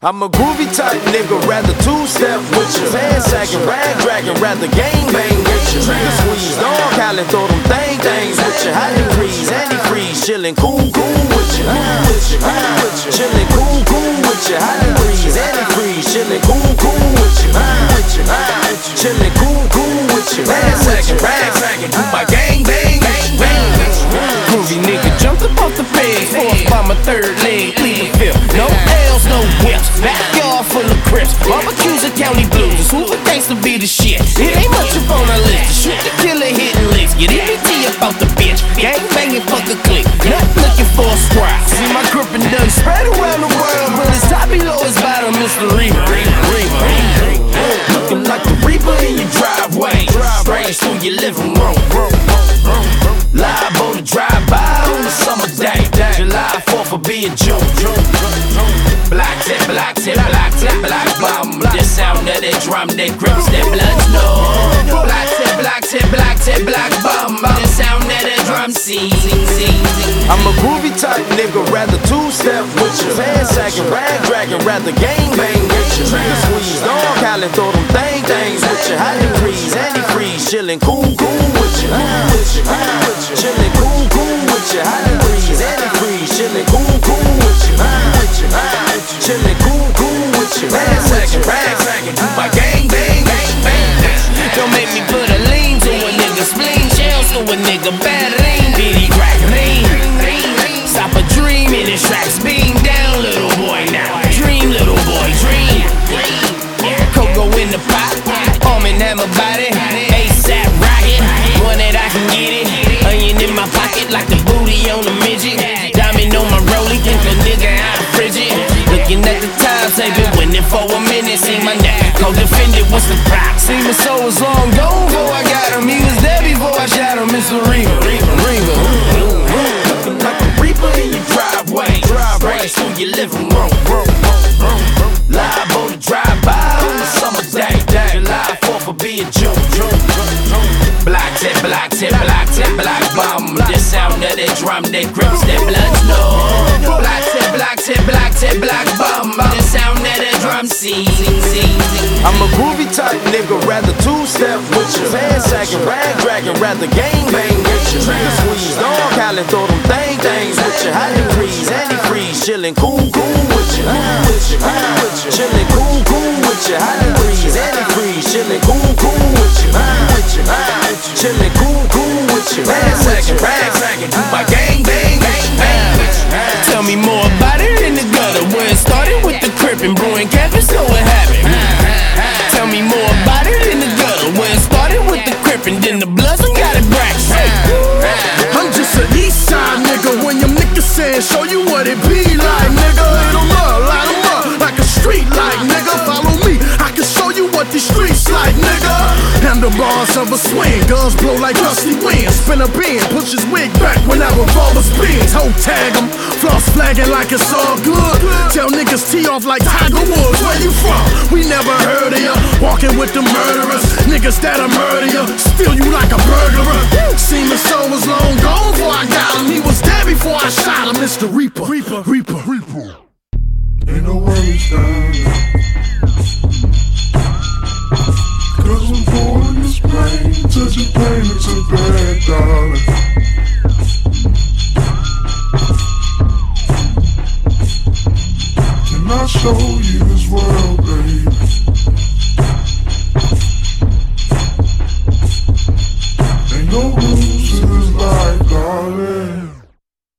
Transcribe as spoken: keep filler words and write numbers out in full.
I'm a groovy type nigga, rather two-step with ya. Fan sagging, rag dragging, rather gang bang with ya. Trigger squeeze, dog howling, throw them thang things with ya. Hot degrees, antifreeze, chillin' cool, cool with ya. Chillin' cool, cool with ya. Hot degrees, antifreeze, chillin' cool, cool with ya. Chillin' cool, cool with ya. Fan sagging, rag dragging, do my gang bang, bang, bang. Groovy nigga jumped up off the bed, fourth by my third leg, pleading fifth. No L's, no whips, backyard full of crips. Barbecues and county blues, who would thanks to be the shit? It ain't much up on our list, shoot the killer hitting licks. Get M E T up out the bitch, gang banging fuck a click. Not looking for a squad, see my grip and done spread around the world, but it's top below his bottom, Mister Reaper. Looking like the Reaper in your driveway, strange through your living room. Liable to drive by on a summer day, July fourth will be in June. Black tip, black tip, black tip, black bomb. The sound of that drum that grips that blood snow. Black tip, black tip, black tip, black bomb. The sound of that drum scene. I'm a groovy type nigga, rather two-step with ya. Fan sagging, rag dragging, rather gang bang with ya. Trigger squeeze, dog howling, throw them thang things with ya. Hot degrees, antifreeze, chillin' cool, cool with ya. Chillin' cool, cool with ya. Hot degrees, antifreeze, chillin' cool, cool with ya. Chillin' cool, cool with ya. Fan sagging, rag dragging, do my gang bang, bang, bang. Don't make me put a lean to a nigga, spleen shells to a nigga, bad lean, bitty crack lean. Stop a dream in his tracks, beam down, little boy now. Dream, little boy, dream. Cocoa in the pot, arm and hammer body, ASAP rocket, one that I can get it. Onion in my pocket like the booty on a midget. Diamond on my rollie, think a nigga out of frigid. Looking at the time, saving, winning for a minute. See my neck, go defend it, what's the price? See my soul was long gone before I got him. He was there before I shot him, Mister Reaper. Reaper. Looking like the Reaper in your driveway, strange through your living room. Liable to drive by on a summer day, July fourth will be in June. Black tip, black tip, black tip, black bomb. The sound of that drum that grips that blood snow. Black tip, black tip, black tip, black bomb. The sound of that drum scene. I'm a groovy type nigga, rather two-step with ya. Fan sagging, rag dragging, rather gang bang with ya. Trigger squeeze, dog howling, throw them thang things with ya. Hot degrees, antifreeze, chillin' cool, cool with ya. Chillin' cool, cool with ya. Hot degrees, antifreeze, chillin' cool, cool with ya. Chillin' cool, cool with ya. Fan sagging, rag dragging, do my gang bang, bang, bang. Tell me more about it in the gutter, where it started with the crip and brewing campus, so what happened? Tell me more about it in the gutter, where it started with the crip and then the bloods and got it bracked. I'm just an east side nigga, when your niggas saying show you what it be like, nigga. Hit 'em up, light 'em up, like a street light, nigga. Follow me, I can show you what these streets like, nigga. Handlebars of a swing, guns blow like gusty winds. Spin a beam, push his wig back when that revolver spins. Hoe tag him, floss flagging like it's all good. Tell niggas tee off like Tiger Woods. Where you from? We never heard of ya. Walking with the murderers, niggas that'll murder ya, steal you like a burglar. Seen the soul was long gone before I got him. He was there before I shot him, Mister Reaper. Reaper, Reaper, Reaper. Ain't no worries, darling, 'cause I'm pouring this pain, touching pain into bad, darling. Can I show you this world, baby? Ain't no room